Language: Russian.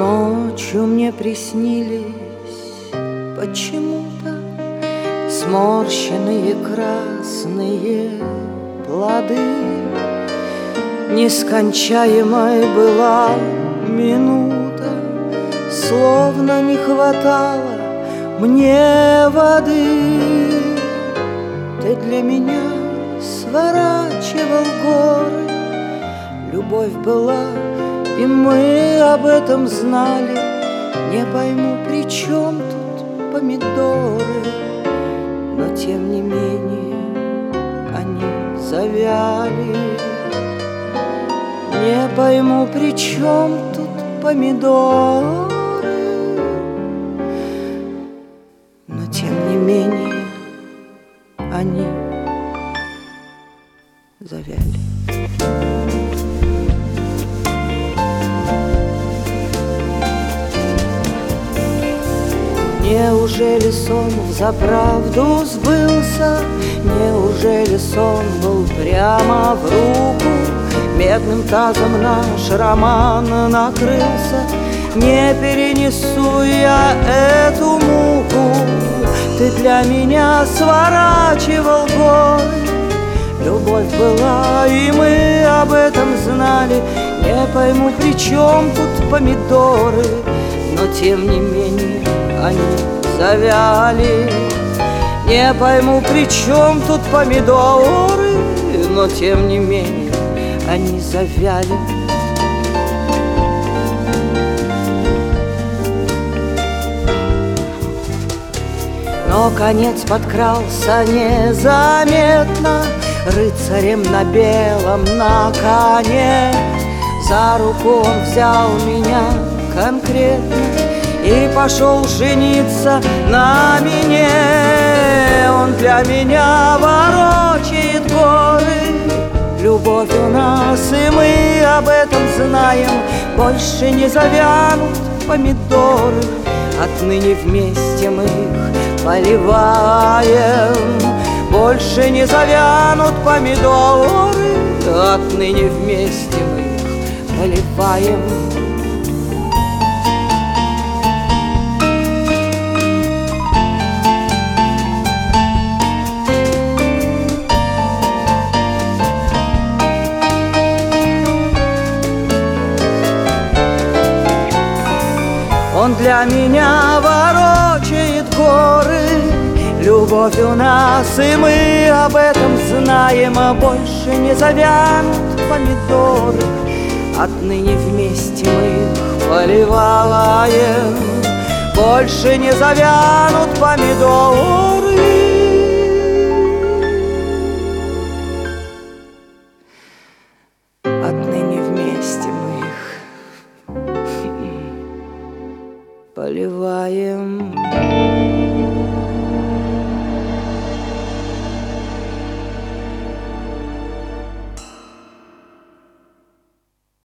Ночью мне приснились почему-то сморщенные красные плоды. Нескончаемой была минута, словно не хватало мне воды. Ты для меня сворачивал горы, любовь была, и мы об этом знали. Не пойму, при чем тут помидоры, но тем не менее они завяли. Не пойму, при чем тут помидоры, но тем не менее они завяли. Неужели сон взаправду сбылся? Неужели сон был прямо в руку? Медным тазом наш роман накрылся. Не перенесу я эту муку. Ты для меня сворачивал горы, любовь была, и мы об этом знали. Не пойму, при чем тут помидоры, но тем не менее они завяли. Не пойму, при чем тут помидоры, но тем не менее они завяли. Но конец подкрался незаметно, рыцарем на белом на коне. За руку он взял меня конкретно и пошел жениться на мне. Он для меня ворочает горы, любовь у нас, и мы об этом знаем. Больше не завянут помидоры, отныне вместе мы их поливаем. Больше не завянут помидоры, отныне вместе мы их поливаем. Он для меня ворочает горы, любовь у нас, и мы об этом знаем. А больше не завянут помидоры, отныне вместе мы их поливаем. Больше не завянут помидоры, отныне вместе мы их поливаем.